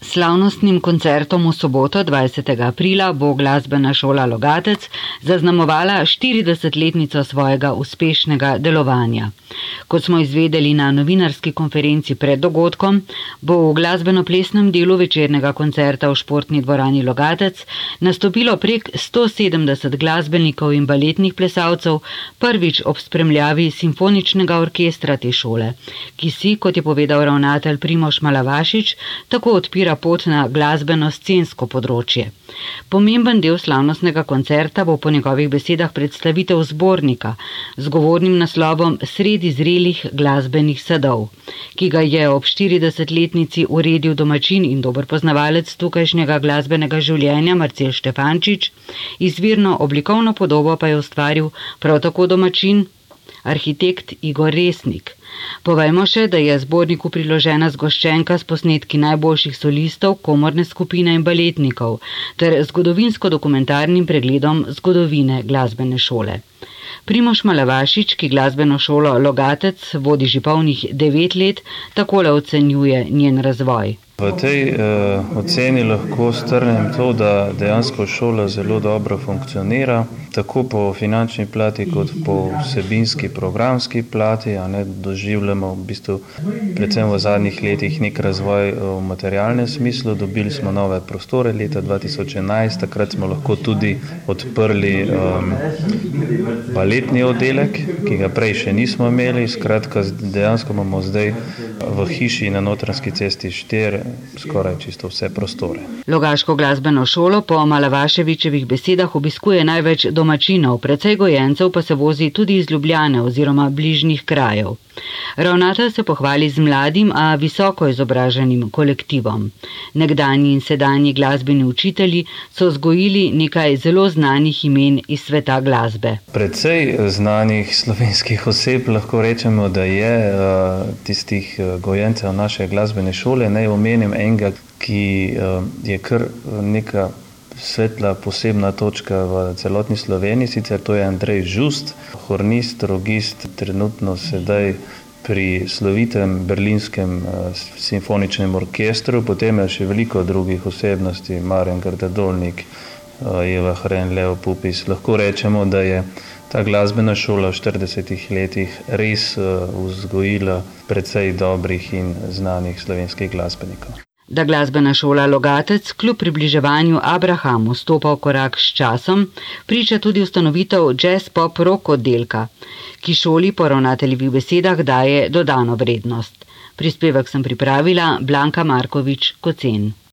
S slavnostnim koncertom v soboto 20. aprila bo glasbena šola Logatec zaznamovala 40-letnico svojega uspešnega delovanja. Kot smo izvedeli na novinarski konferenci pred dogodkom, bo v glasbeno-plesnem delu večernega koncerta v športni dvorani Logatec nastopilo prek 170 glasbenikov in baletnih plesalcev, prvič ob spremljavi simfoničnega orkestra te šole, ki si, kot je povedal ravnatelj Primož Malavašič, tako odpira pot na glasbeno-scensko področje. Pomemben del slavnostnega koncerta bo po njegovih besedah predstavitev zbornika z govornim naslovom Sredi zrelih glasbenih sadov, ki ga je ob 40-letnici uredil domačin in dober poznavalec tukajšnjega glasbenega življenja Marcel Štefančič, izvirno oblikovno podobo pa je ustvaril prav tako domačin, arhitekt Igor Resnik. Povejmo še, da je zborniku priložena zgoščenka s posnetki najboljših solistov, komorne skupine in baletnikov ter zgodovinsko-dokumentarnim pregledom zgodovine glasbene šole. Primož Malavašič, ki glasbeno šolo Logatec vodi že polnih 9 let, takole ocenjuje njen razvoj. V tej oceni lahko strnem to, da dejansko šola zelo dobro funkcionira, tako po finančni plati kot po vsebinski programski plati, doživljamo v bistvu predvsem v zadnjih letih nek razvoj v materialnem smislu. Dobili smo nove prostore leta 2011, takrat smo lahko tudi odprli baletni oddelek, ki ga prej še nismo imeli. Skratka, dejansko imamo zdaj v hiši na Notranjski cesti 4 skoraj čisto vse prostore. Logaško glasbeno šolo po Malavaševičevih besedah obiskuje največ domačinov, precej gojencev pa se vozi tudi iz Ljubljane oziroma bližnjih krajev. Ravnatelj se pohvali z mladim, a visoko izobraženim kolektivom. Nekdanji in sedanji glasbeni učitelji so vzgojili nekaj zelo znanih imen iz sveta glasbe. Precej znanih slovenskih oseb lahko rečemo, da je tistih gojencev naše glasbene šole. Naj omenim enega, ki je kar neka svetla posebna točka v celotni Sloveniji, sicer to je Andrej Žust, hornist, rogist, trenutno sedaj pri slovitem berlinskem simfoničnem orkestru, potem je še veliko drugih osebnosti, Marjan Grdadolnik, Eva Hren, Leo Pupis. Lahko rečemo, da je ta glasbena šola v 40 letih res vzgojila precej dobrih in znanih slovenskih glasbenikov. Da glasbena šola Logatec kljub približevanju Abrahamu stopa v korak s časom, priča tudi ustanovitev jazz-pop-rock oddelka, ki šoli po ravnateljevih besedah daje dodano vrednost. Prispevek sem pripravila Blanka Markovič Kocen.